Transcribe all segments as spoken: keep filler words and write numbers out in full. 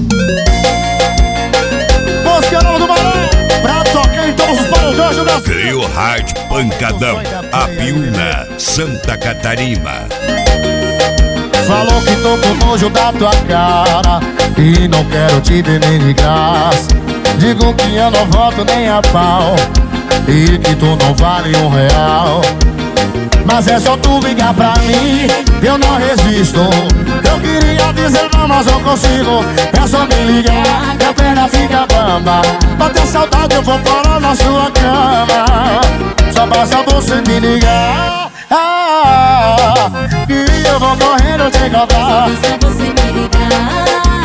Música nova do Barão, pra tocar em todos os paredões do Brasil. Trio Hard Pancadão, Apiúna, Santa Catarina. Falou que tô com nojo da tua cara e não quero te ver nem de graça. Digo que eu não volto nem a pau e que tu não vale um real. Mas é só tu ligar pra mim, eu não resisto. Eu queria dizer não, mas não consigo. É só me ligar, minha perna fica bamba. Bater saudade eu vou parar na sua cama. Só basta você me ligar, ah, e eu vou correndo te encontrar. Só você me ligar,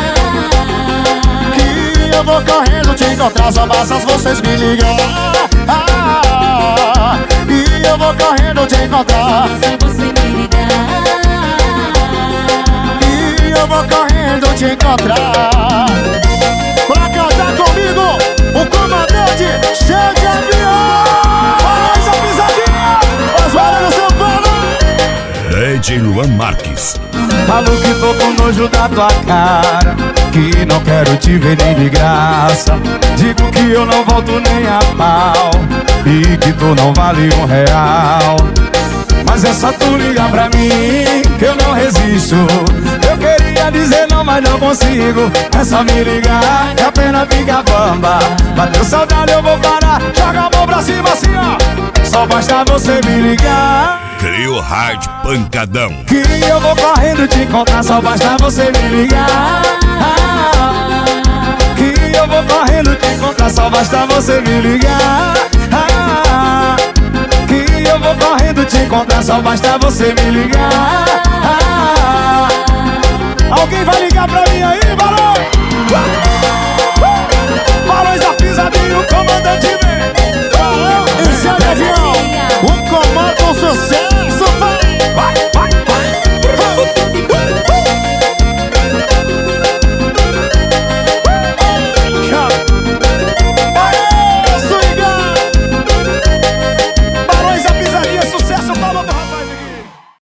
Que eu vou correndo te encontrar. Só basta vocês me ligar, ah, e eu vou correndo te encontrar. só você me ligar. E eu vou correndo te encontrar. Pra cantar comigo, o comandante cheio de avião. Olha essa pisadinha, Osvaldo São Paulo. D J Luan Marques. Falo que tô com nojo da tua cara, que não quero te ver nem de graça. Digo que eu não volto nem a pau e que tu não vale um real. Mas é só tu ligar pra mim, que eu não resisto. Eu queria dizer não, mas não consigo. É só me ligar, que a pena fica bamba. Bateu saudade eu vou parar, joga a mão pra cima assim ó. Só basta você me ligar, Trio Hard Pancadão. que eu vou correndo te encontrar. Só basta você me ligar, ah, que eu vou correndo te encontrar. Só basta você me ligar, ah, que eu vou correndo te encontrar. Só basta você me ligar, ah, alguém vai ligar pra mim aí, Barão? Barões da Pisadinha, o comandante